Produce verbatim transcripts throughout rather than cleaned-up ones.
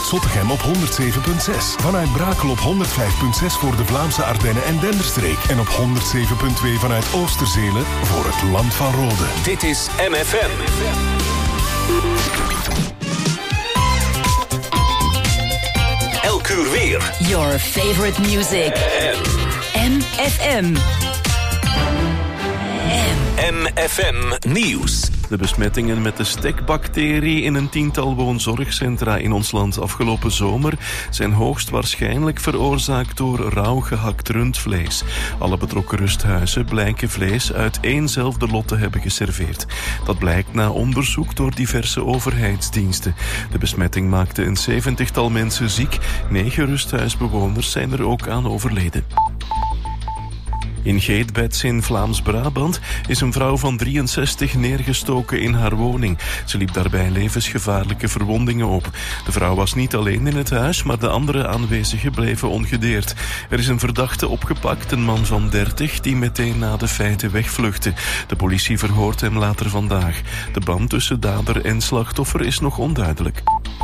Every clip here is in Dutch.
Zottegem op honderd zeven komma zes. Vanuit Brakel op honderd vijf komma zes voor de Vlaamse Ardennen en Denderstreek. En op honderd zeven komma twee vanuit Oosterzelen voor het Land van Rode. Dit is M F M. Elk uur weer. Your favorite music. M F M. M F M Nieuws. De besmettingen met de stekbacterie in een tiental woonzorgcentra in ons land afgelopen zomer zijn hoogstwaarschijnlijk veroorzaakt door rauw gehakt rundvlees. Alle betrokken rusthuizen blijken vlees uit éénzelfde lot te hebben geserveerd. Dat blijkt na onderzoek door diverse overheidsdiensten. De besmetting maakte een zeventigtal mensen ziek. Negen rusthuisbewoners zijn er ook aan overleden. In Geetbeds in Vlaams-Brabant is een vrouw van drieënzestig neergestoken in haar woning. Ze liep daarbij levensgevaarlijke verwondingen op. De vrouw was niet alleen in het huis, maar de andere aanwezigen bleven ongedeerd. Er is een verdachte opgepakt, een man van dertig, die meteen na de feiten wegvluchtte. De politie verhoort hem later vandaag. De band tussen dader en slachtoffer is nog onduidelijk.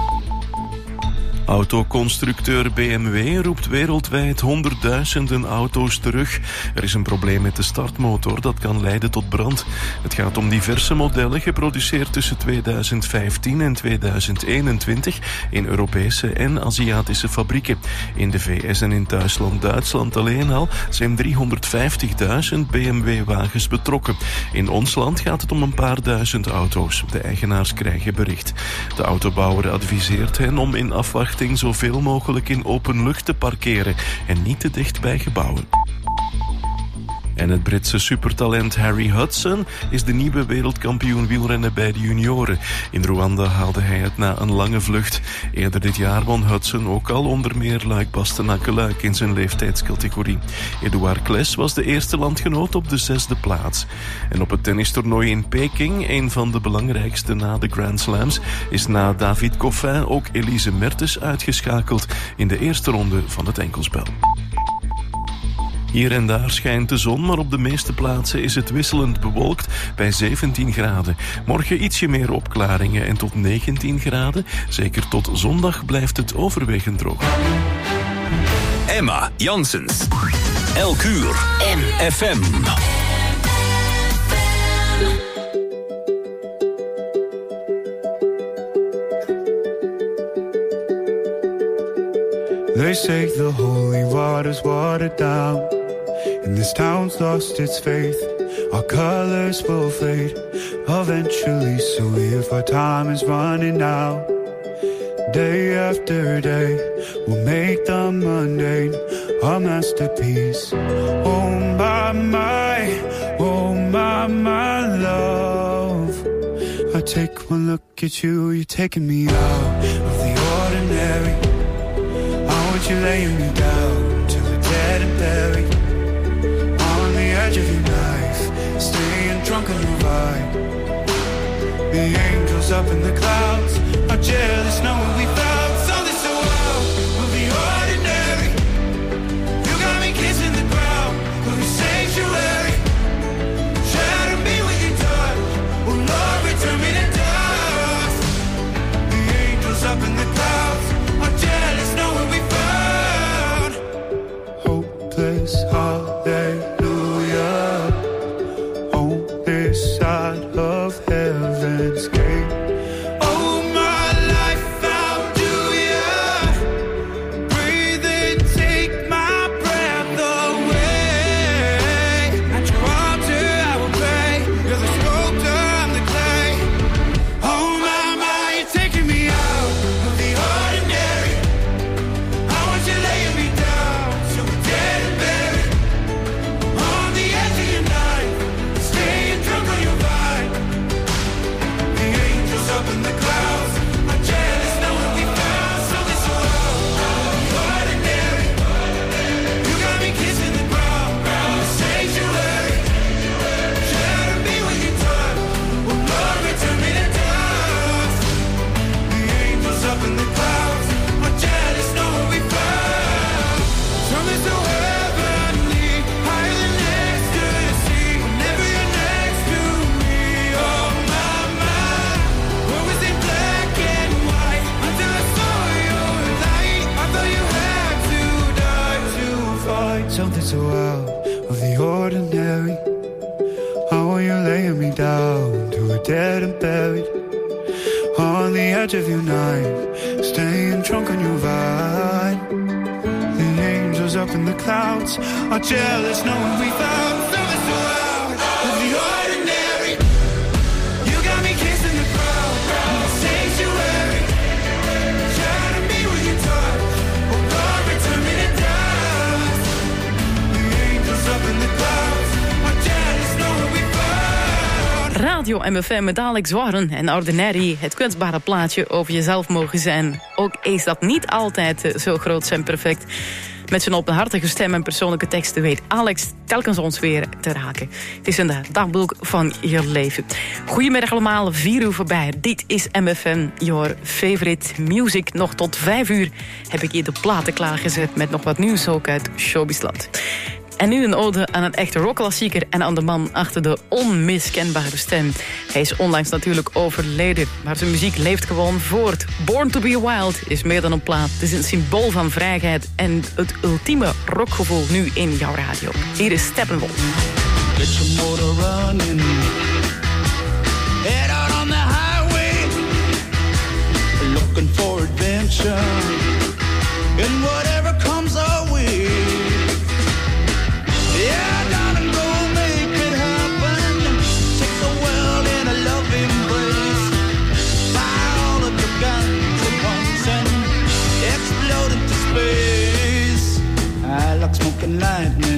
Autoconstructeur B M W roept wereldwijd honderdduizenden auto's terug. Er is een probleem met de startmotor dat kan leiden tot brand. Het gaat om diverse modellen geproduceerd tussen tweeduizend vijftien en tweeduizend eenentwintig in Europese en Aziatische fabrieken. In de V S en in thuisland Duitsland alleen al zijn driehonderdvijftigduizend B M W-wagens betrokken. In ons land gaat het om een paar duizend auto's. De eigenaars krijgen bericht. De autobouwer adviseert hen om in afwachting zoveel mogelijk in open lucht te parkeren en niet te dicht bij gebouwen. En het Britse supertalent Harry Hudson is de nieuwe wereldkampioen wielrennen bij de junioren. In Rwanda haalde hij het na een lange vlucht. Eerder dit jaar won Hudson ook al onder meer Luik-Bastenaken-Luik in zijn leeftijdscategorie. Edouard Kles was de eerste landgenoot op de zesde plaats. En op het tennistoernooi in Peking, een van de belangrijkste na de Grand Slams, is na David Goffin ook Elise Mertens uitgeschakeld in de eerste ronde van het enkelspel. Hier en daar schijnt de zon, maar op de meeste plaatsen is het wisselend bewolkt bij zeventien graden. Morgen ietsje meer opklaringen en tot negentien graden. Zeker tot zondag blijft het overwegend droog. Emma Janssens. Elk uur. M F M. They say the holy water's watered down, and this town's lost its faith. Our colors will fade eventually, so if our time is running out, day after day, we'll make the mundane a masterpiece. Oh my, my, oh my, my love. I take one look at you, you're taking me out of the ordinary. You laying me down till we're dead and buried on the edge of your knife, staying drunk on your vibe. The angels up in the clouds are jealous knowing we found something so wild. We'll be ordinary. You got me kissing the ground, we'll be sanctuary. Shatter me with your touch, oh Lord, return me to dust. The angels up in the clouds are jealous knowing we found hopeless hallelujah on this side of heaven's gate. Oh, my life found something so out of the ordinary. How are you laying me down to a dead and buried on the edge of your knife, staying drunk on your vine. The angels up in the clouds are jealous knowing we found something so out of the ordinary. You got me kissing the crowd in the sanctuary, shining me with your touch. Oh God, return me to dust. The angels up in the clouds are jealous knowing we found. Radio M F M met Alex Warren en Ordinary. Het kwetsbare plaatje over jezelf mogen zijn. Ook is dat niet altijd zo groot en perfect. Met zijn openhartige stem en persoonlijke teksten weet Alex telkens ons weer te raken. Het is een dagboek van je leven. Goedemiddag allemaal, vier uur voorbij. Dit is M F M, your favorite music. Nog tot vijf uur heb ik hier de platen klaargezet met nog wat nieuws ook uit Showbizland. En nu een ode aan een echte rockklassieker en aan de man achter de onmiskenbare stem. Hij is onlangs natuurlijk overleden, maar zijn muziek leeft gewoon voort. Born to be Wild is meer dan een plaat. Het is een symbool van vrijheid en het ultieme rockgevoel nu in jouw radio. Hier is Steppenwolf. Get your motor running. Head out on the highway. Looking for adventure. And whatever comes our way. Yeah, darling, go make it happen. Take the world in a loving embrace. Fire all of your guns at once and explode into space. I like smoking lightning.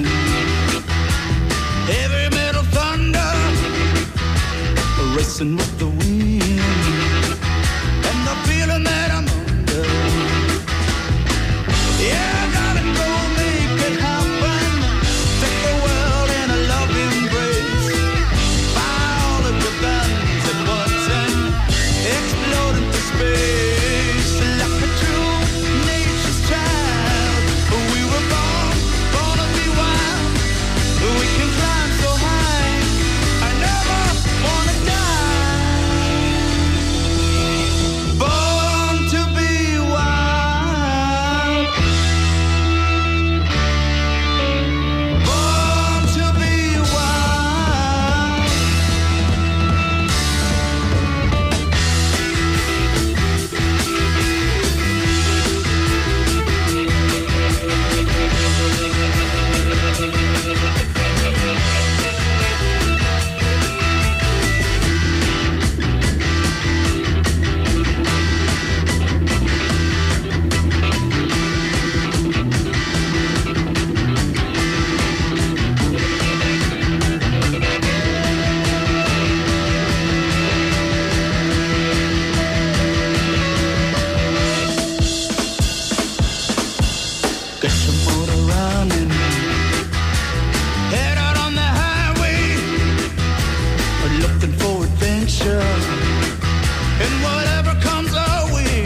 Heavy metal thunder, racing with the wind, and the feeling that I'm under. Yeah, darling, go make it happen. Take the world in a loving embrace. Fire all of your guns at once and explode into space. Like a true nature's child, we were born, born to be wild. We can climb so high, I never wanna die. Born to be wild. Born to be wild. Get your motor running. Head out on the highway. Looking for adventure. And whatever comes our way.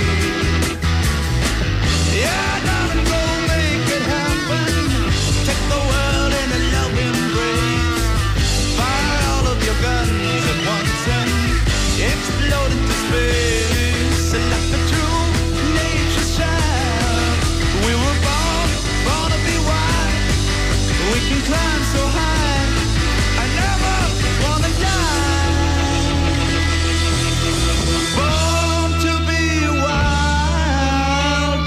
Yeah, darling, go make it happen. Take the world in a loving embrace. Fire all of your guns at once and explode into space. Like a true nature's child. We were born, born to be wild. We can climb so high. I never wanna die. Born to be wild.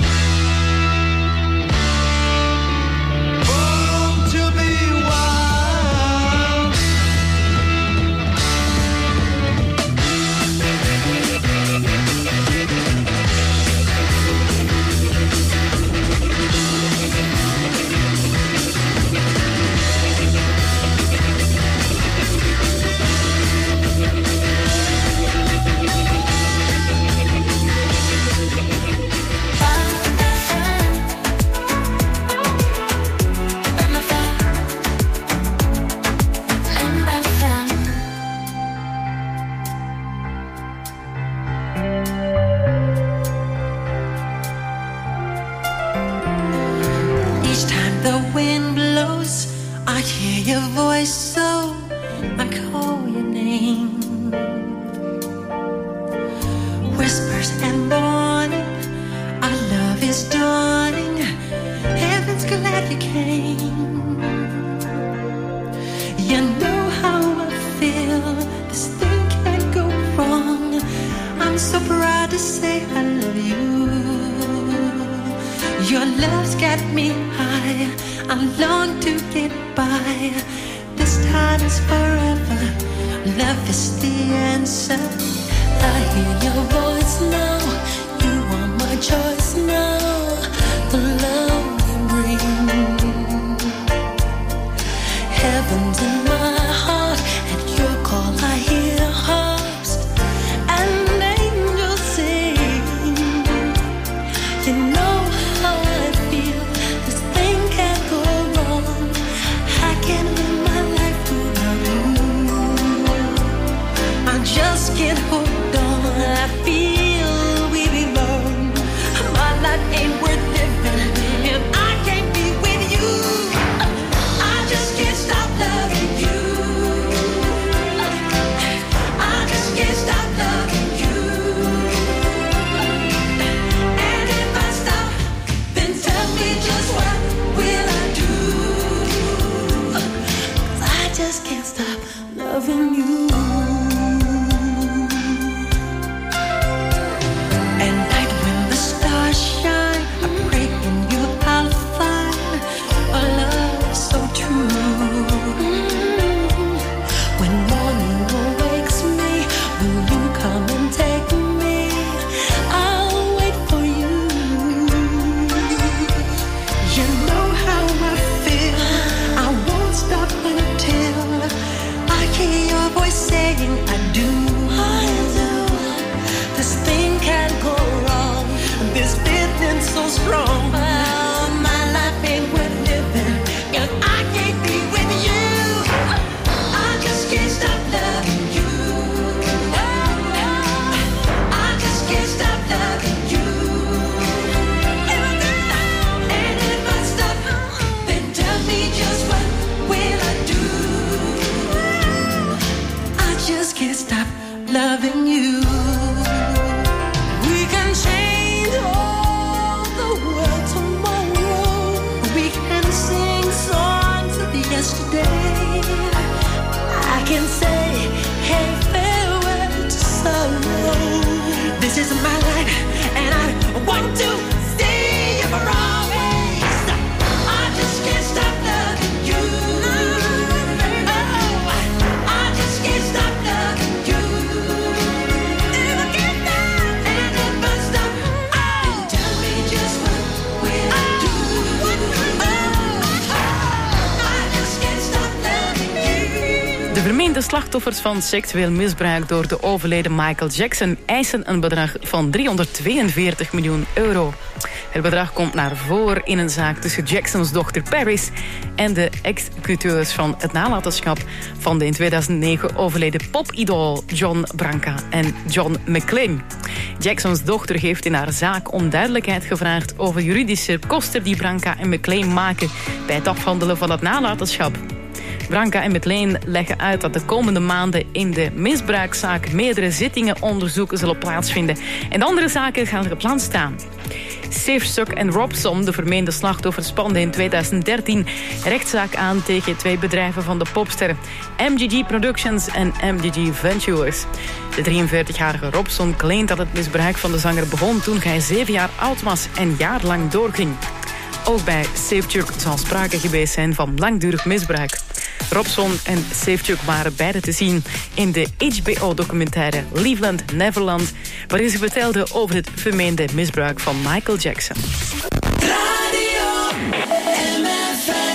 Born to be wild. Each time the wind blows, I hear your voice, so I call your name. Whispers and warning, our love is dawning. Heaven's glad you came. Your love's got me high. I long to get by. This time is forever. Love is the answer. I hear your voice now. You are my choice now. The love you bring. Heaven's in my heart. At your call I hear harps and angels sing. You know how I feel. This thing can't go wrong. I can't live my life without you. I just can't hold on. I feel we belong. My life ain't worth living if I can't be with you. I just can't stop loving you. I just can't stop loving you. And if I stop, then tell me just what will I do? 'Cause I just can't stop loving you. At night when the stars shine, I pray in you I'll find a love so true. When morning awakes me, will you come and take me? I'll wait for you. You know how I feel. I won't stop until I hear your voice saying I do. I do. This thing can't go wrong. This feeling so strong. Oh, my life ain't worth living if I can't be with you. I just can't stop loving you. I just can't stop loving you. And if I stop, then tell me just what will I do? I just can't stop loving you. We can change all the world tomorrow. We can sing songs of yesterday. I can say, hey, farewell to sorrow. This is my life, and I want to stay here for always. I just can't stop loving you. Oh, I just can't stop loving you. If I can't stop, and if I stop, then tell me just what will I do? Oh, I just can't stop loving you. De vermeende slachtoffers van seksueel misbruik door de overleden Michael Jackson eisen een bedrag van driehonderdtweeënveertig miljoen euro. Het bedrag komt naar voren in een zaak tussen Jacksons dochter Paris en de executeurs van het nalatenschap van de in tweeduizend negen overleden popidool John Branca en John McClane. Jacksons dochter heeft in haar zaak om duidelijkheid gevraagd over juridische kosten die Branca en McClane maken bij het afhandelen van het nalatenschap. Branca en McClane leggen uit dat de komende maanden in de misbruikzaak meerdere zittingen onderzoeken zullen plaatsvinden en de andere zaken gaan gepland staan. Safechuck en Robson, de vermeende slachtoffers, spanden in tweeduizend dertien rechtszaak aan tegen twee bedrijven van de popster M G G Productions en M G G Ventures. De drieënveertigjarige Robson claimt dat het misbruik van de zanger begon toen hij zeven jaar oud was en jarenlang doorging. Ook bij Safechuck zal sprake geweest zijn van langdurig misbruik. Robson en Safechuck waren beide te zien in de H B O-documentaire Leavland Neverland, waarin ze vertelden over het vermeende misbruik van Michael Jackson. Radio M F M.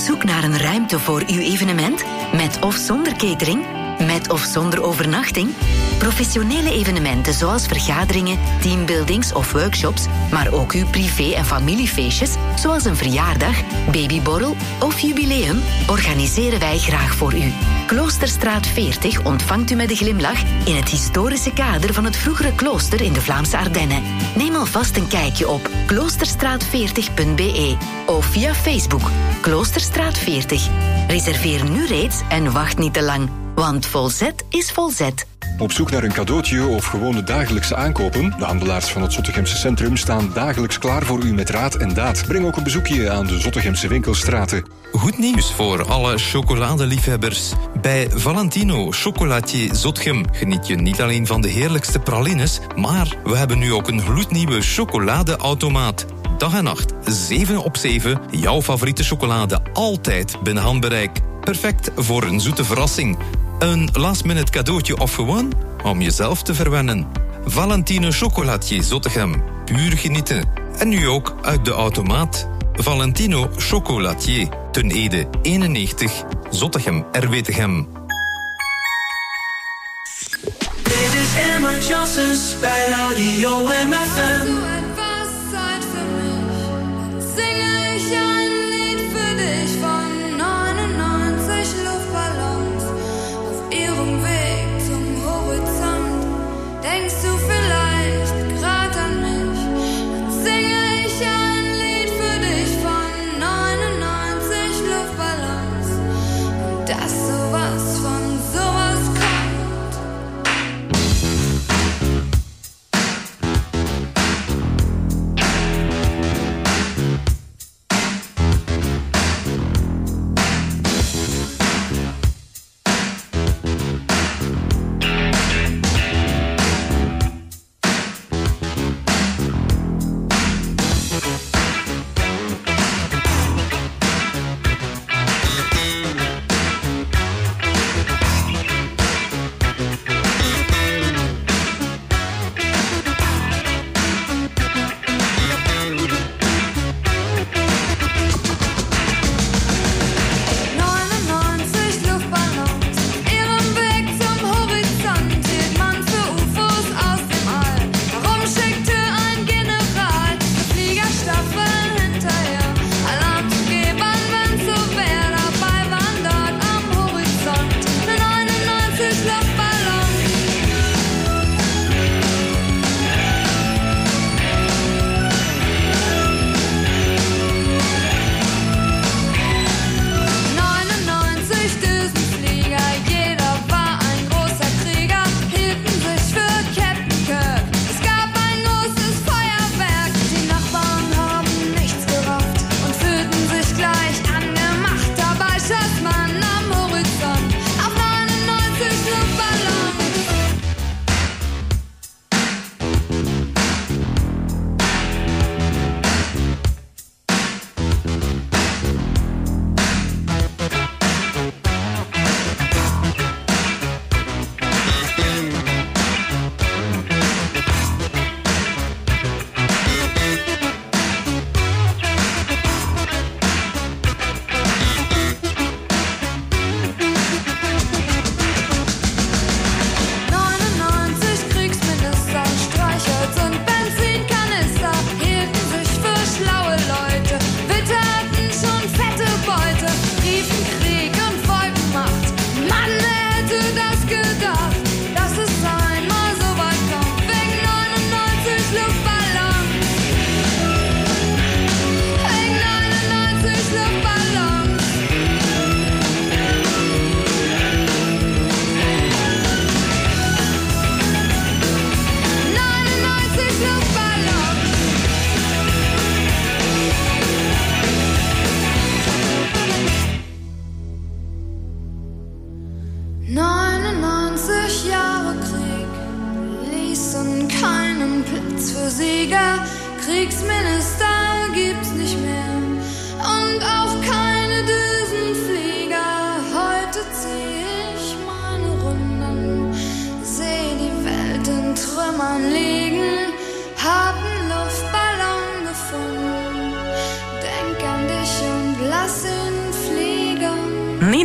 zoek naar een ruimte voor uw evenement? Met of zonder catering? Met of zonder overnachting? Professionele evenementen zoals vergaderingen, teambuildings of workshops, maar ook uw privé- en familiefeestjes, zoals een verjaardag, babyborrel of jubileum, organiseren wij graag voor u. Kloosterstraat veertig ontvangt u met een glimlach in het historische kader van het vroegere klooster in de Vlaamse Ardennen. Neem alvast een kijkje op kloosterstraat veertig punt b e of via Facebook Kloosterstraat veertig. Reserveer nu reeds en wacht niet te lang, want Volzet is Volzet. Op zoek naar een cadeautje of gewone dagelijkse aankopen? De handelaars van het Zottegemse centrum staan dagelijks klaar voor u met raad en daad. Breng ook een bezoekje aan de Zottegemse winkelstraten. Goed nieuws voor alle chocoladeliefhebbers. Bij Valentino Chocolatier Zotgem geniet je niet alleen van de heerlijkste pralines, maar we hebben nu ook een gloednieuwe chocoladeautomaat. Dag en nacht, zeven op zeven, jouw favoriete chocolade altijd binnen handbereik. Perfect voor een zoete verrassing. Een last-minute cadeautje of gewoon om jezelf te verwennen. Valentino Chocolatier Zottegem. Puur genieten. En nu ook uit de automaat. Valentino Chocolatier. Ten Ede eenennegentig. Zottegem R W Tegem. Dit is Emma Johnsons bij Radio M F M. Denkst du vielleicht grad an mich? Dann singe ich ein Lied für dich von neunundneunzig Luftballons. Und dass sowas von sowas kommt. neunundneunzig Jahre Krieg ließen keinen Platz für Sieger. Kriegsminister gibt's nicht mehr und auch keine Düsenflieger. Heute zieh ich meine Runden, seh die Welt in Trümmern liegen, hab einen Luftballon gefunden, denk an dich und lass ihn fliegen.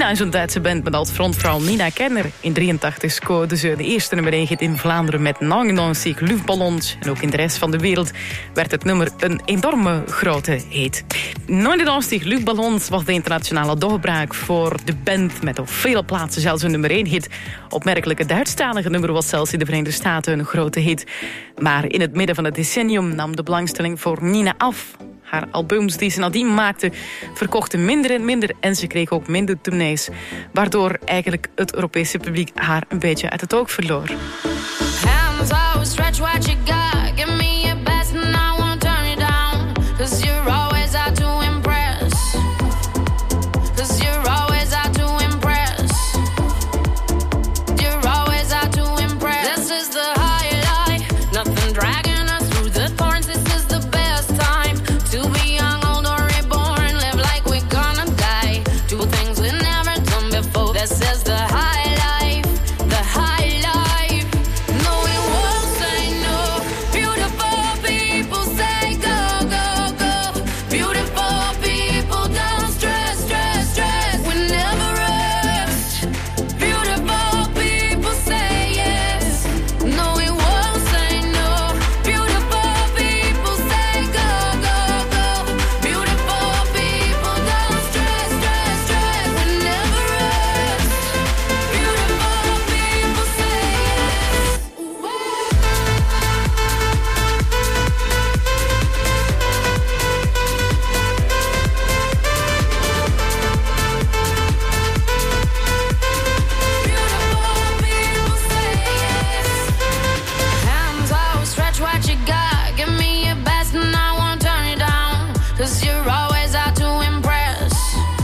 Nina is een Duitse band met als frontvrouw Nina Kenner. In drieëntachtig scoorde ze de eerste nummer één hit in Vlaanderen met negenennegentig luchtballons. En ook in de rest van de wereld werd het nummer een enorme grote hit. negenennegentig luchtballons was de internationale doorbraak voor de band met op vele plaatsen zelfs een nummer één hit. Opmerkelijke Duitsstalige nummer was zelfs in de Verenigde Staten een grote hit. Maar in het midden van het decennium nam de belangstelling voor Nina af. Haar albums die ze nadien maakte verkochten minder en minder en ze kreeg ook minder tournees. Waardoor eigenlijk het Europese publiek haar een beetje uit het oog verloor. Hands out, stretch what you got. Give me your best and I won't turn you down. Cause you're always out to impress. Cause you're always out to impress. You're always out to impress. This is the highlight. Nothing dragging us through the thorns. This is the best time to be young, old or reborn. Live like we're gonna die. Do things we've never done before. This is the high life. The high life. No, we won't say no. Beautiful people say go, go, go. Beautiful people don't stress, stress, stress. We never rest. Beautiful people say yes. No, we won't say no. Beautiful people say go, go, go. Beautiful people don't stress, stress, stress. We never rest. Beautiful people say yes. Hands out, stretch what you got. Give me your best and I won't turn you down. Cause you're always out to impress.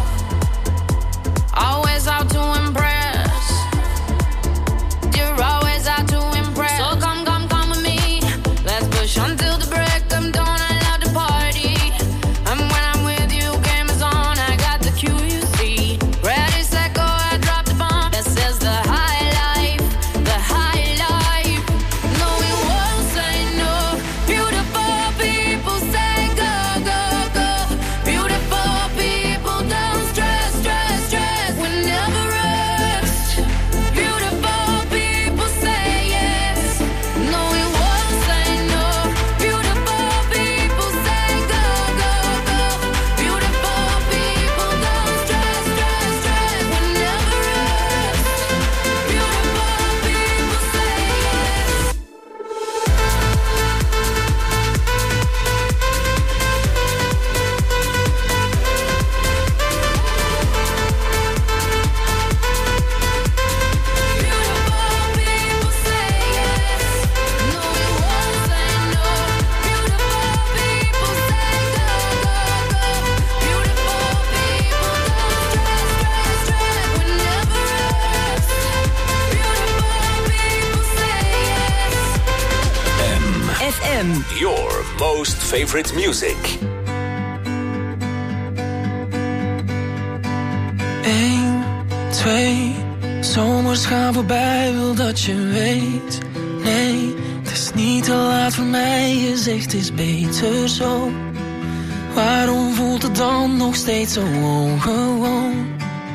Always out to impress. You're always out to impress. So come, come, come with me. Let's push until the break of dawn. I love to party. And when I'm with you, game is on. I got the cue, you see. Ready, set, go, I drop the bomb. This is the high life. The high life. No, we won't say no. Beautiful people say go, go, go. Beautiful people don't stress, stress, stress. We never rest. Beautiful people say yes. No, we won't say no. Beautiful people say go, go, go. Beautiful people don't stress, stress, stress. We never rest. Beautiful people say yes. Beautiful people say yes. No, we won't say no. Beautiful people say go, go, go. Beautiful people don't stress, stress, stress. We never rest. Beautiful people say yes. F M. Your most favorite music. Eén, twee, zomers gaan voorbij, wil dat je weet. Nee, het is niet te laat voor mij, je zegt het is beter zo. Waarom voelt het dan nog steeds zo ongewoon?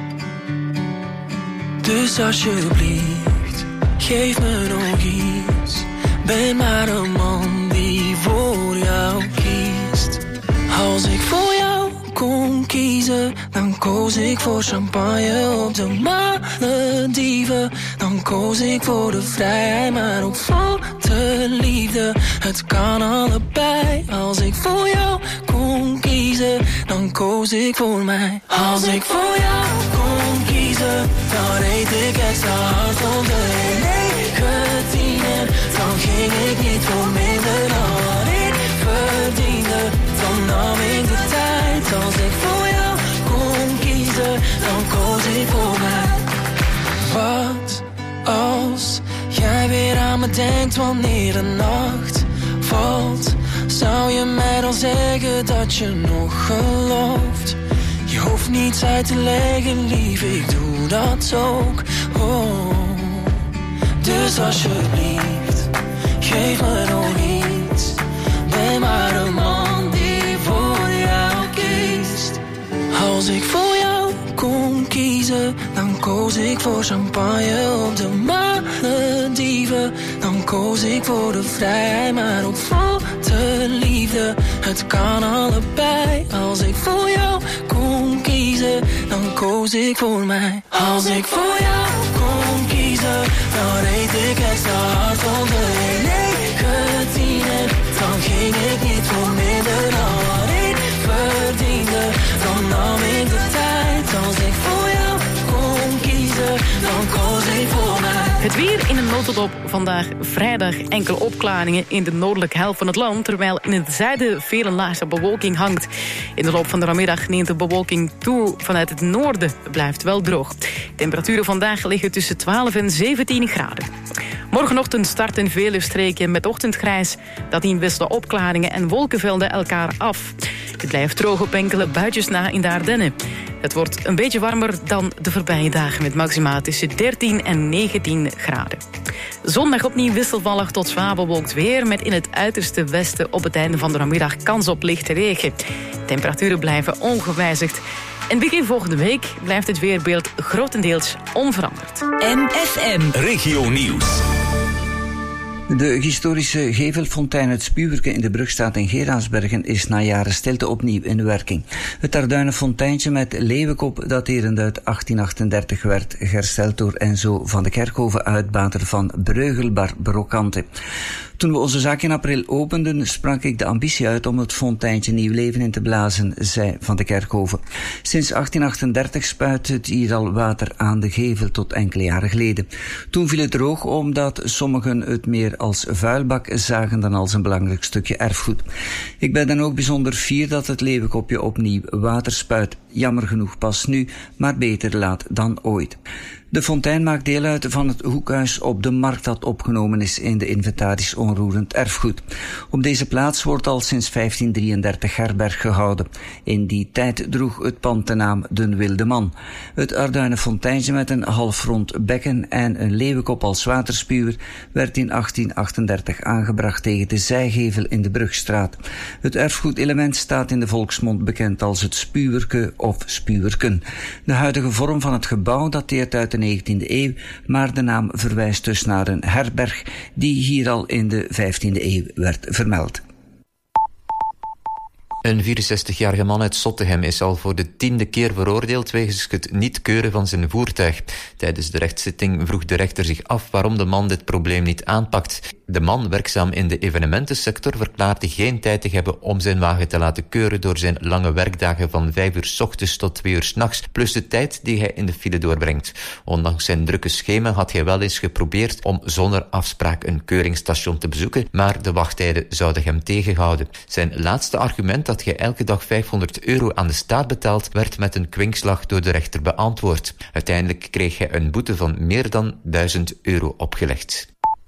Dus alsjeblieft, geef me nog iets. Ben maar een man die voor jou kiest. Als ik voor jou kon kiezen, dan koos ik voor champagne op de Malediven. Dan koos ik voor de vrijheid, maar ook voor de liefde. Het kan allebei. Als ik voor jou kon kiezen, dan koos ik voor mij. Als ik voor jou kon kiezen, dan reed ik extra hard op de negentien. Dan ging ik niet voor minder dan ik verdiende. Dan nam ik de tijd. Als ik voor jou kon kiezen, dan koos ik voor mij. Wat als jij weer aan me denkt wanneer de nacht valt? Zou je mij dan zeggen dat je nog gelooft? Je hoeft niets uit te leggen, lief, ik doe dat ook. Oh. Dus alsjeblieft, geef me nog iets. Ben maar een man die voor jou kiest. Als ik voor jou kon kiezen, koos ik voor champagne op de Malediven. Dan koos ik voor de vrijheid, maar ook voor de liefde. Het kan allebei. Als ik voor jou kon kiezen, dan koos ik voor mij. Als ik voor jou kon kiezen, dan reed ik extra hard van de negentien. Dan ging ik niet voor minder dan wat ik verdiende. Dan nam ik de tijd. Als ik voor jou kon kiezen, dan koos ik voor mij. Het weer in een notendop vandaag vrijdag enkele opklaringen in de noordelijke helft van het land, terwijl in het zuiden veel een laagse bewolking hangt. In de loop van de namiddag neemt de bewolking toe vanuit het noorden. Het blijft wel droog. Temperaturen vandaag liggen tussen twaalf en zeventien graden. Morgenochtend starten vele streken met ochtendgrijs. Dat wisselen opklaringen en wolkenvelden elkaar af. Het blijft droog op enkele buitjes na in de Ardennen. Het wordt een beetje warmer dan de voorbije dagen met maxima tussen dertien en negentien graden. Zondag opnieuw wisselvallig tot zwaar bewolkt weer met in het uiterste westen op het einde van de namiddag kans op lichte regen. Temperaturen blijven ongewijzigd. En begin volgende week blijft het weerbeeld grotendeels onveranderd. M F M Regio Nieuws. De historische gevelfontein Het Spuwerke in de Brugstraat in Geraardsbergen is na jaren stilte opnieuw in werking. Het Arduinen fonteintje met leeuwenkop, daterend uit achttien achtendertig, werd hersteld door Enzo van de Kerkhoven, uitbater van Breugelbar Brocante. Toen we onze zaak in april openden, sprak ik de ambitie uit om het fonteintje nieuw leven in te blazen, zei Van de Kerkhoven. Sinds achttien achtendertig spuit het hier al water aan de gevel tot enkele jaren geleden. Toen viel het droog omdat sommigen het meer als vuilbak zagen dan als een belangrijk stukje erfgoed. Ik ben dan ook bijzonder fier dat het leeuwenkopje opnieuw water spuit. Jammer genoeg pas nu, maar beter laat dan ooit. De fontein maakt deel uit van het hoekhuis op de markt dat opgenomen is in de inventaris onroerend erfgoed. Op deze plaats wordt al sinds vijftien drieëndertig herberg gehouden. In die tijd droeg het pand de naam Den Wilde Man. Het Arduinen fonteintje met een halfrond bekken en een leeuwenkop als waterspuwer werd in achttien achtendertig aangebracht tegen de zijgevel in de Brugstraat. Het erfgoedelement staat in de volksmond bekend als het Spuwerke of Spuwerken. De huidige vorm van het gebouw dateert uit de negentiende eeuw, maar de naam verwijst dus naar een herberg die hier al in de vijftiende eeuw werd vermeld. Een vierenzestigjarige man uit Zottegem is al voor de tiende keer veroordeeld wegens het niet keuren van zijn voertuig. Tijdens de rechtszitting vroeg de rechter zich af waarom de man dit probleem niet aanpakt. De man, werkzaam in de evenementensector, verklaarde geen tijd te hebben om zijn wagen te laten keuren door zijn lange werkdagen van vijf uur 's ochtends tot twee uur 's nachts, plus de tijd die hij in de file doorbrengt. Ondanks zijn drukke schema had hij wel eens geprobeerd om zonder afspraak een keuringsstation te bezoeken, maar de wachttijden zouden hem tegenhouden. Zijn laatste argument, dat je elke dag vijfhonderd euro aan de staat betaalt, werd met een kwinkslag door de rechter beantwoord. Uiteindelijk kreeg hij een boete van meer dan duizend euro opgelegd.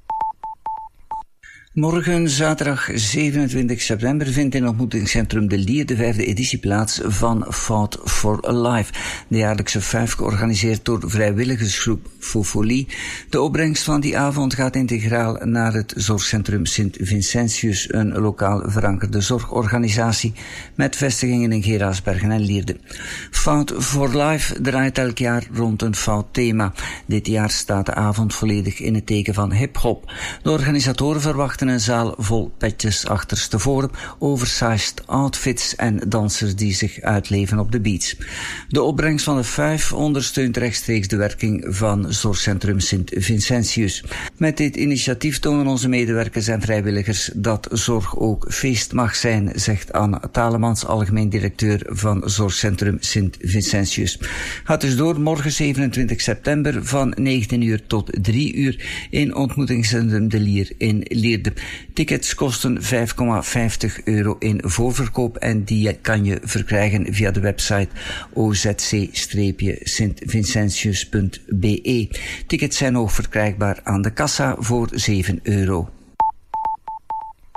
Morgen, zaterdag zevenentwintig september, vindt in ontmoetingscentrum De Lier de vijfde editie plaats van Fought for Life. De jaarlijkse fuif georganiseerd door vrijwilligersgroep Fofolie. De opbrengst van die avond gaat integraal naar het zorgcentrum Sint Vincentius, een lokaal verankerde zorgorganisatie met vestigingen in Geraardsbergen en Lierde. Fought for Life draait elk jaar rond een fout thema. Dit jaar staat de avond volledig in het teken van hip-hop. De organisatoren verwachten een zaal vol petjes achterstevoren, oversized outfits en dansers die zich uitleven op de beats. De opbrengst van de fuif ondersteunt rechtstreeks de werking van zorgcentrum Sint Vincentius. Met dit initiatief tonen onze medewerkers en vrijwilligers dat zorg ook feest mag zijn, zegt Anne Talemans, algemeen directeur van zorgcentrum Sint Vincentius. Gaat dus door morgen zevenentwintig september van negentien uur tot drie uur in ontmoetingscentrum De Lier in Lierde. Tickets kosten vijf komma vijftig euro in voorverkoop en die kan je verkrijgen via de website o z c sint vincentius punt b e. Tickets zijn ook verkrijgbaar aan de kassa voor zeven euro.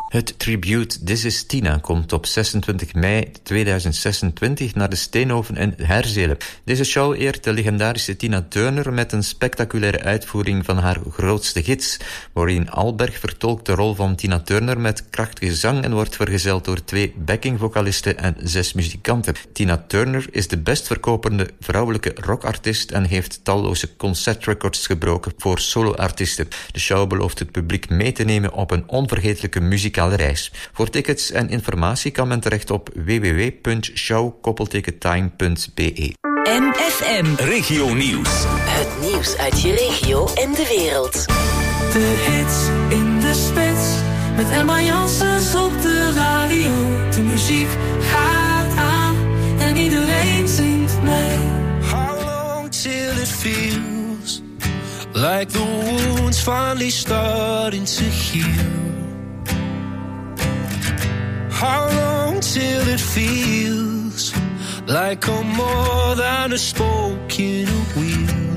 Het tribute This is Tina komt op zesentwintig mei tweeduizend zesentwintig naar de Steenhoven in Herzelen. Deze show eert de legendarische Tina Turner met een spectaculaire uitvoering van haar grootste hits. Maureen Alberg vertolkt de rol van Tina Turner met krachtige zang en wordt vergezeld door twee backingvocalisten en zes muzikanten. Tina Turner is de best verkopende vrouwelijke rockartiest en heeft talloze concertrecords gebroken voor soloartiesten. De show belooft het publiek mee te nemen op een onvergetelijke muzikale reis. Voor tickets en informatie kan men terecht op w w w punt show time punt b e. M F M Regio Nieuws. Het nieuws uit je regio en de wereld. De hits in de spits met Emma Janssens op de radio. De muziek gaat aan en iedereen zingt mee. How long till it feels like the wounds finally starting to heal? How long till it feels like I'm more than a spoke in a wheel?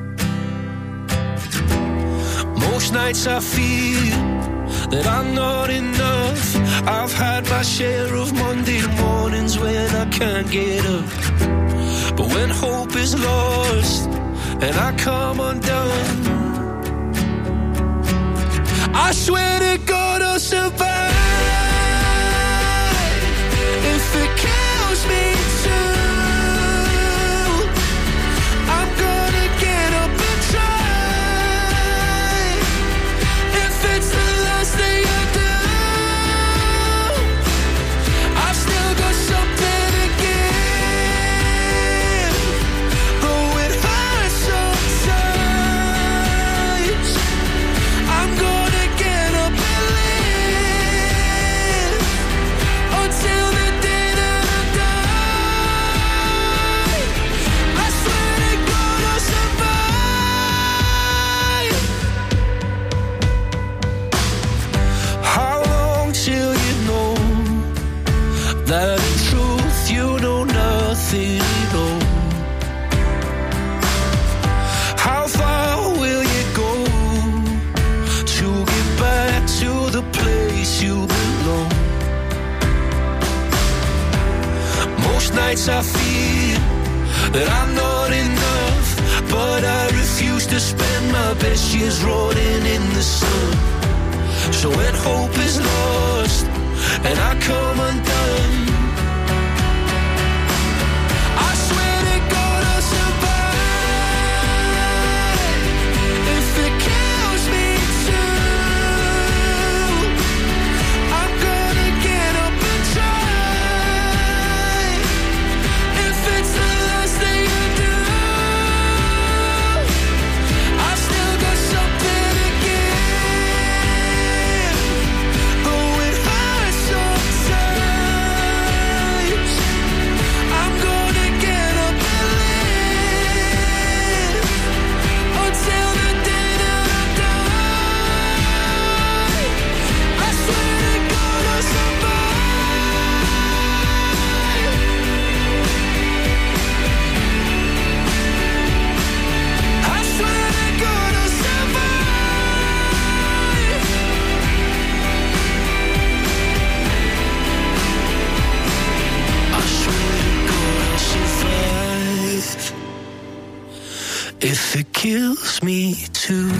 Most nights I feel that I'm not enough. I've had my share of Monday mornings when I can't get up. But when hope is lost and I come undone, I swear to God I'll survive. If it kills me too, I'm gonna get up and try. If it's the last thing I do, I've still got something to give. Though it hurts sometimes, I'm gonna get up and live until the that in truth you know nothing at all. How far will you go to get back to the place you belong? Most nights I feel that I'm not enough, but I refuse to spend my best years rotting in the sun. So when hope is lost and I come undone, I swear to God I'll survive. If it kills me too, I'm gonna get up and try. If it's the last thing I do, I've still got something to give. Though it hurts sometimes, I'm gonna get up and live until the day that I die. I swear to God I'll survive. I swear to God I'll survive. I swear to God I'll survive. If it kills me too,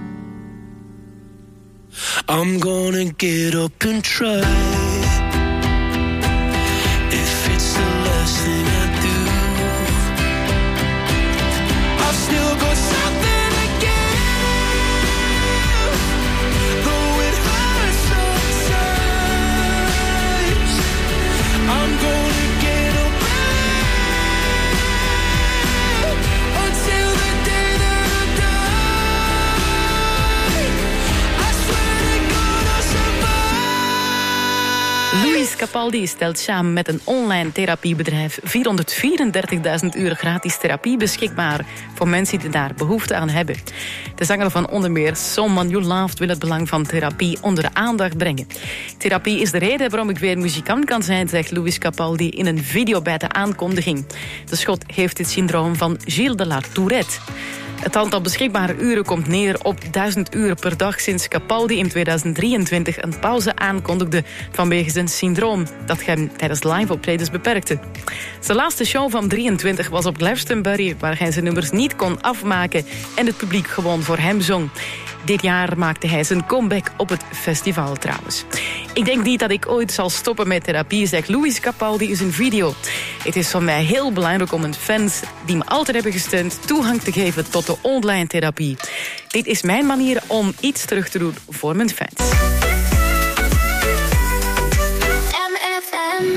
I'm gonna get up and try. If it's the last thing I do, I've still got something to give. Though it hurts sometimes, I'm gonna get up and live until the day that I die. I swear to God I'll survive. Luis Capaldi stelt samen met een online therapiebedrijf vierhonderdvierendertigduizend uur gratis therapie beschikbaar voor mensen die daar behoefte aan hebben. De zanger van onder meer Someone You Loved wil het belang van therapie onder de aandacht brengen. Therapie is de reden waarom ik weer muzikant kan zijn, zegt Luis Capaldi in een video bij de aankondiging. De Schot heeft het syndroom van Gilles de la Tourette. Het aantal beschikbare uren komt neer op duizend uur per dag sinds Capaldi in tweeduizend drieëntwintig een pauze aankondigde vanwege zijn syndroom dat hem tijdens live optredens beperkte. Zijn laatste show van drieëntwintig was op Glastonbury, waar hij zijn nummers niet kon afmaken en het publiek gewoon voor hem zong. Dit jaar maakte hij zijn comeback op het festival trouwens. Ik denk niet dat ik ooit zal stoppen met therapie, zegt Louis Capaldi in zijn video. Het is voor mij heel belangrijk om mijn fans, die me altijd hebben gesteund, toegang te geven tot de online therapie. Dit is mijn manier om iets terug te doen voor mijn fans. M F M.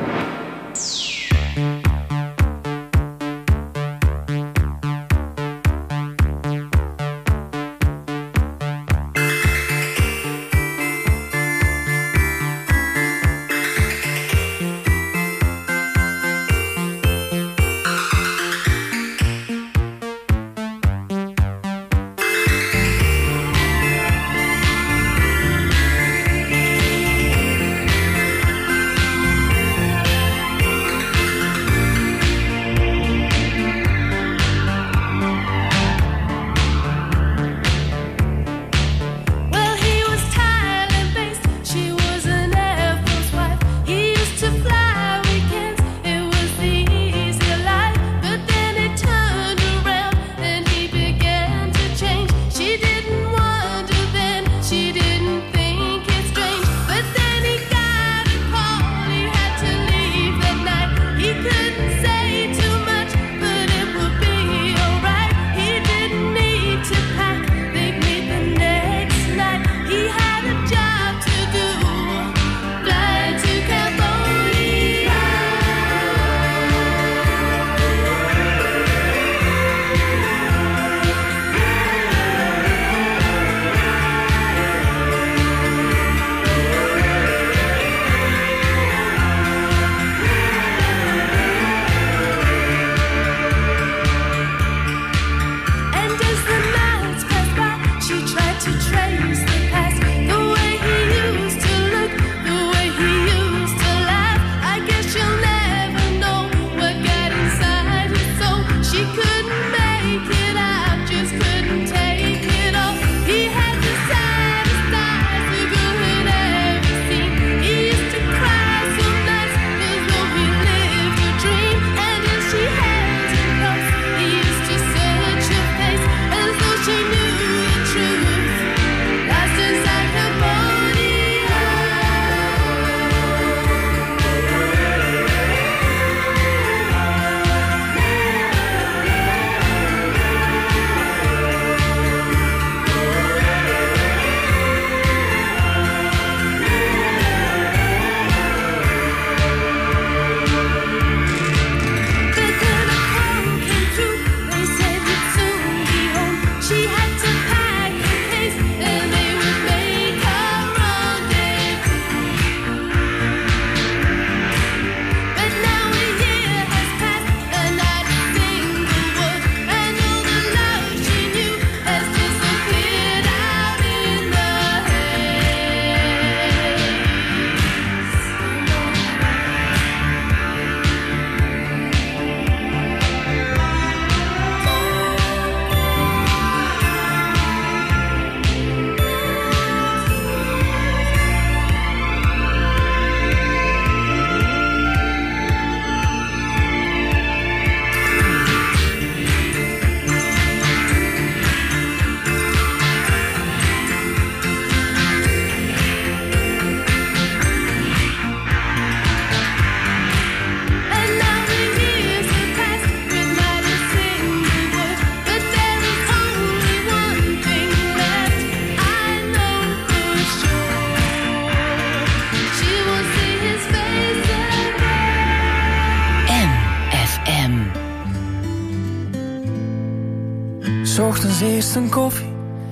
Ochtends eerst een koffie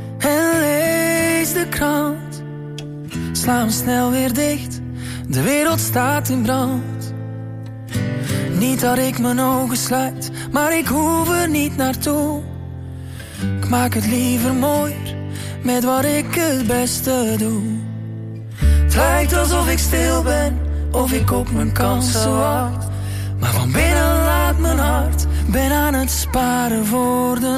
en lees de krant. Sla hem snel weer dicht, de wereld staat in brand. Niet dat ik mijn ogen sluit, maar ik hoef er niet naartoe. Ik maak het liever mooier, met wat ik het beste doe. Het lijkt alsof ik stil ben, of ik op mijn kansen wacht. Maar van binnen laat mijn hart Ben aan het sparen voor de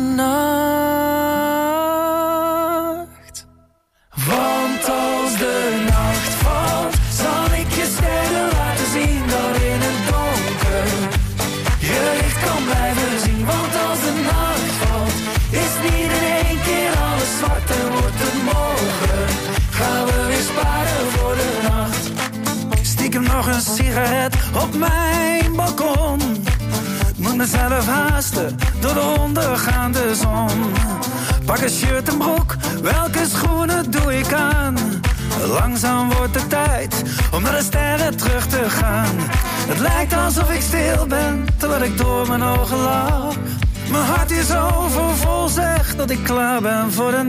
nacht. Want als de nacht valt, zal ik je sterren laten zien door in het donker. Je licht kan blijven zien, want als de nacht valt, is niet in één keer alles zwart en wordt het morgen. Gaan we weer sparen voor de nacht. Stiekem nog een sigaret op mijn balkon. Moet mezelf haasten door de ondergaande zon. Pak een shirt en broek, welke schoenen doe ik aan? Langzaam wordt het tijd om naar de sterren terug te gaan. Het lijkt alsof ik stil ben, terwijl ik door mijn ogen lach. Mijn hart is overvol, zegt dat ik klaar ben voor de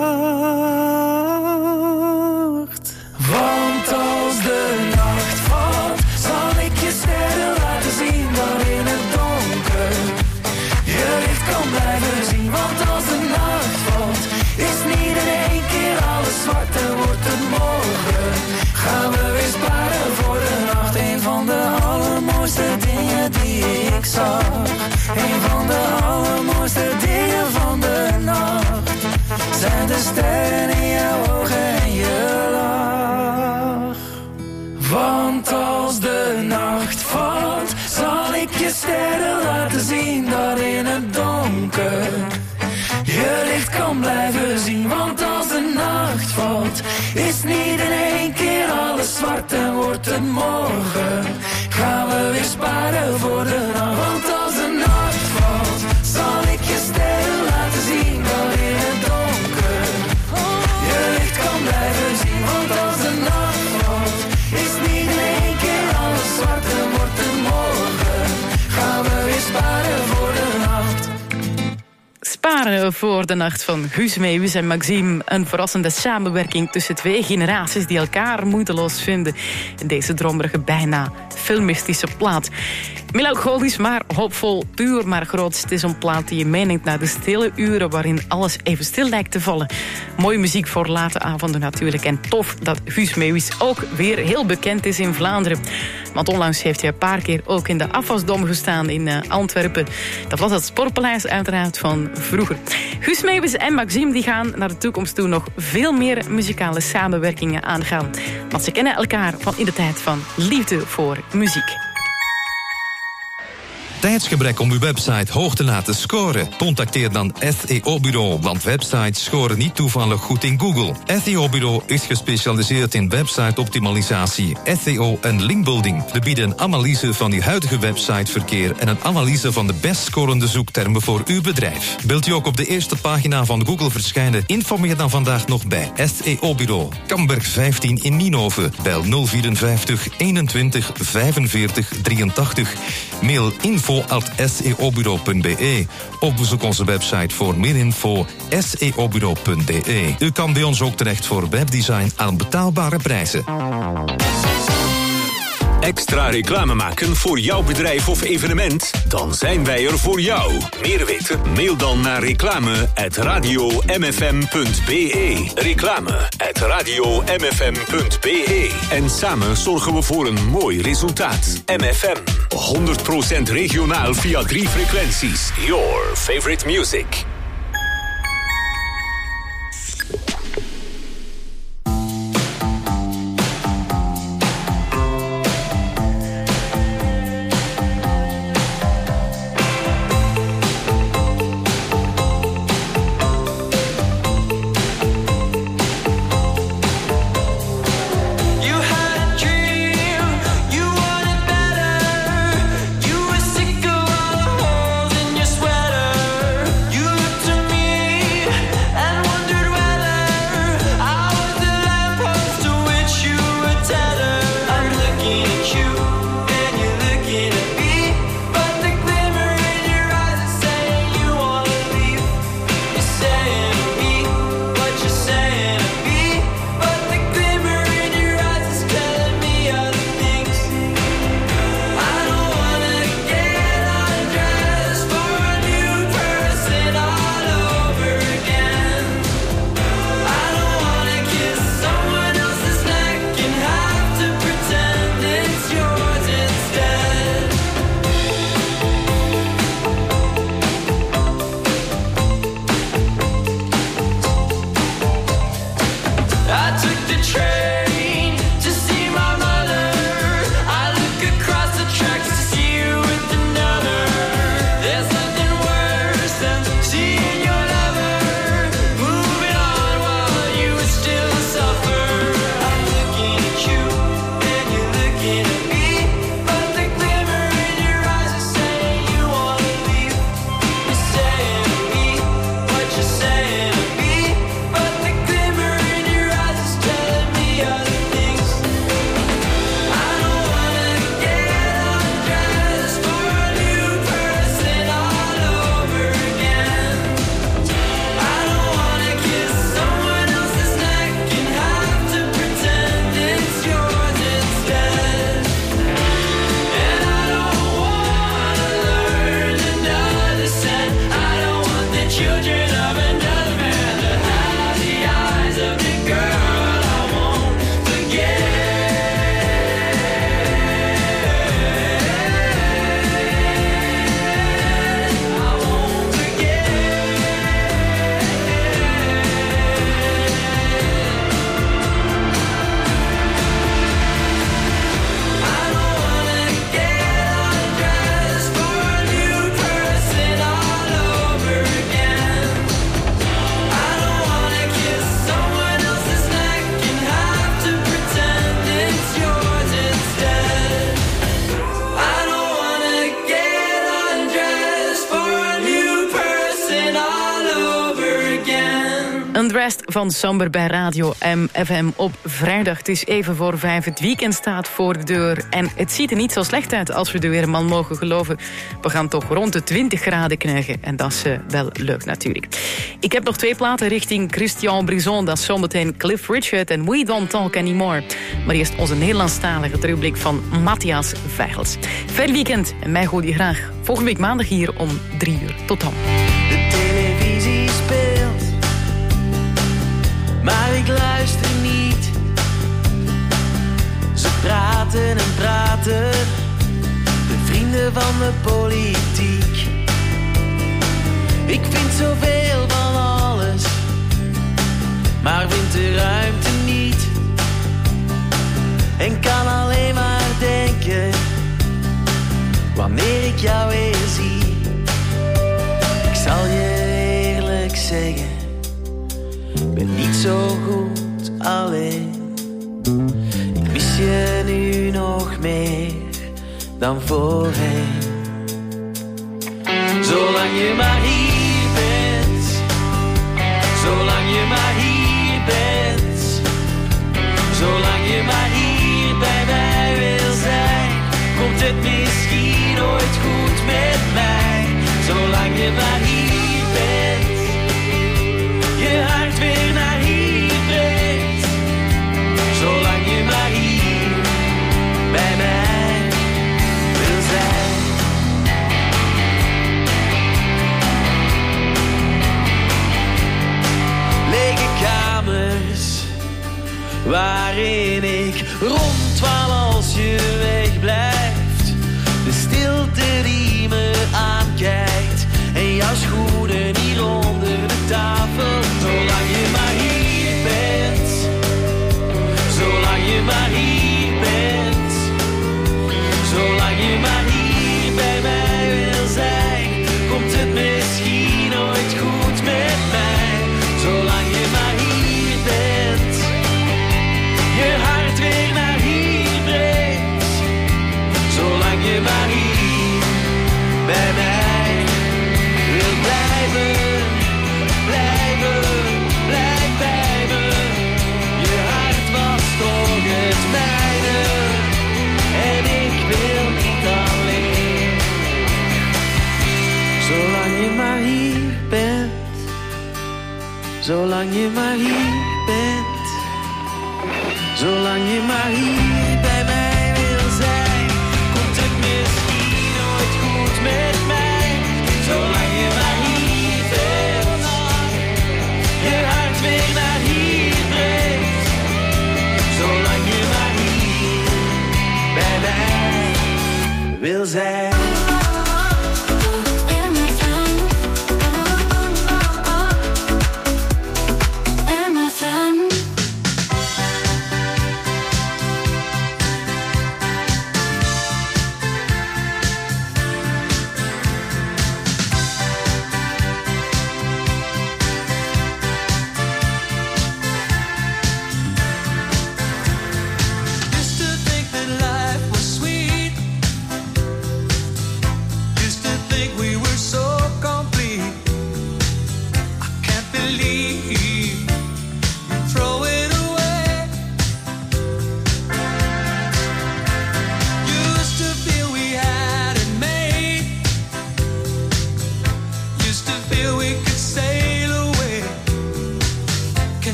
nacht. Want als de nacht valt, zal ik je sterren laten zien dan in het donker. Je licht kan blijven zien, want als de nacht valt, is niet in één keer alles zwart en wordt het morgen. Gaan we weer sparen voor de nacht. Een van de allermooiste dingen die ik zag. Een van de allermooiste dingen van de nacht zijn de sterren in jouw ogen en je lach. Want als de nacht valt, zal ik je sterren laten zien daar in het donker. Je licht kan blijven zien, want als de nacht valt, is niet in één keer alles zwart en wordt het morgen. Gaan we weer sparen voor de nacht. Want als de nacht valt, zal ik je sterren laten zien daar in het donker. Je licht kan blijven zien, want als de nacht valt, is niet in één keer alles zwart en wordt het morgen. Gaan we weer sparen voor de nacht. Sparen voor de nacht van Guus Meeuwis en Maxime. Een verrassende samenwerking tussen twee generaties die elkaar moeiteloos vinden in deze dromerige, bijna filmistische plaat. Melancholisch, maar hoopvol, puur maar groot. Het is een plaat die je meeneemt naar de stille uren waarin alles even stil lijkt te vallen. Mooie muziek voor late avonden natuurlijk. En tof dat Guus Meeuwis ook weer heel bekend is in Vlaanderen. Want onlangs heeft hij een paar keer ook in de afwasdom gestaan in uh, Antwerpen. Dat was het Sportpaleis uiteraard van vroeger. Guus Meeuwis en Maxime die gaan naar de toekomst toe nog veel meer muzikale samenwerkingen aangaan. Want ze kennen elkaar van in de tijd van liefde voor muziek. Tijdsgebrek om uw website hoog te laten scoren? Contacteer dan S E O-bureau, want websites scoren niet toevallig goed in Google. S E O-bureau is gespecialiseerd in website-optimalisatie, S E O en linkbuilding. We bieden een analyse van uw huidige websiteverkeer en een analyse van de best scorende zoektermen voor uw bedrijf. Wilt u ook op de eerste pagina van Google verschijnen? Informeer dan vandaag nog bij S E O-bureau. Kamberg vijftien in Nienhoven. Bel nul vierenvijftig eenentwintig vijfenveertig drieëntachtig. Mail info at s e o bureau punt b e of bezoek onze website voor meer info s e o bureau punt b e. U kan bij ons ook terecht voor webdesign aan betaalbare prijzen. Extra reclame maken voor jouw bedrijf of evenement? Dan zijn wij er voor jou. Meer weten? Mail dan naar reclame at radio m f m punt b e. Reclame at radio m f m punt b e. En samen zorgen we voor een mooi resultaat. M F M. honderd procent regionaal via drie frequenties. Your favorite music. You Best van Somber bij Radio M F M op vrijdag. Het is even voor vijf. Het weekend staat voor de deur. En het ziet er niet zo slecht uit als we de weerman mogen geloven. We gaan toch rond de twintig graden krijgen. En dat is uh, wel leuk natuurlijk. Ik heb nog twee platen richting Christian Brison. Dat is zometeen Cliff Richard en We Don't Talk Anymore. Maar eerst onze Nederlandstalige terugblik van Matthias Vijgels. Fijn weekend en mij hoor je graag volgende week maandag hier om drie uur. Tot dan. De televisie speelt, maar ik luister niet. Ze praten en praten, de vrienden van de politiek. Ik vind zoveel van alles, maar vind de ruimte niet. En kan alleen maar denken, wanneer ik jou weer zie. Ik zal je eerlijk zeggen, ben niet zo goed alleen. Ik mis je nu nog meer dan voorheen. Zolang je maar hier bent, zolang je maar hier bent, zolang je maar hier bij mij wil zijn, komt het misschien ooit goed met mij. Zolang je maar hier bent, je hart weer naar hier brengt, zolang je maar hier bij mij wil zijn. Lege kamers waarin ik rondwaal als je wegblijft, de stilte die me aankijkt en jouw schoenen hier onder de tafel. Zolang je maar hier bent, zolang je maar hier bent, zolang je maar hier bij mij wil zijn, komt het misschien ooit goed met mij. Zolang je maar hier bent, je hart weer naar hier brengt, zolang je maar hier bij mij wil blijven, blijven, blijf bij me. Je hart was toch het mijne en ik wil niet alleen. Zolang je maar hier bent, zolang je maar hier bent, zolang je maar hier bij mij wil zijn, komt het misschien nooit goed met mij. Zolang je maar hier bent, je hart weer naar hier brengt, zolang je maar hier bij mij wil zijn.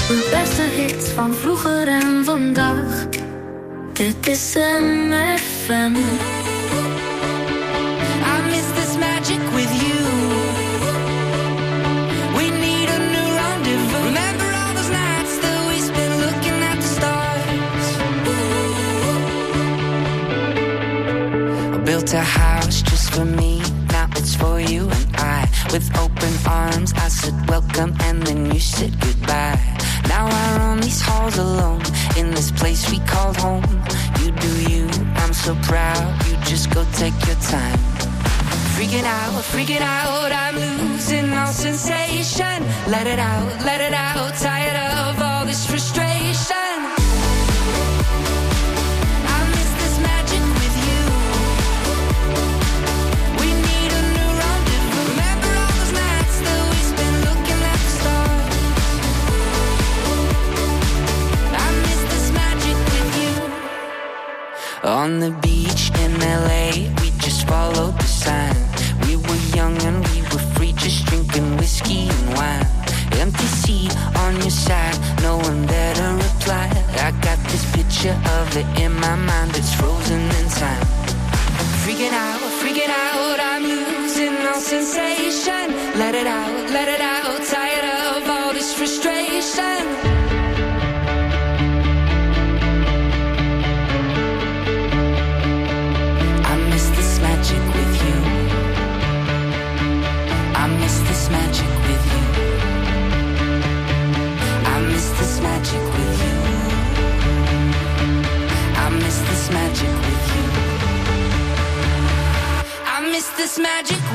De beste hits van vroeger en vandaag. Dit is M F M. I miss this magic with you. We need a new rendezvous. Remember all those nights that we spent looking at the stars. I built a house just for me. Now it's for you and I. With open arms I said welcome and then you said goodbye. Now I roam these halls alone in this place we called home. You do you, I'm so proud. You just go take your time. Freaking out, freaking out, I'm losing all sensation. Let it out, let it out, tired of all this frustration. I miss this magic with you. We need a new rendezvous. Remember all those nights that we spent looking at the stars. I miss this magic with you. On the beach in L A, we just followed the sign. We were young and we were free, just drinking whiskey and wine. Empty seat on your side, no one there to reply. I got this picture of it in my mind that's frozen in time. Freaking out, freaking out, I'm losing all sensation. Let it out, let it out, tired of all this frustration. I miss this magic with you. I miss this magic with you. I miss this magic with you. I miss this magic with you. I miss this magic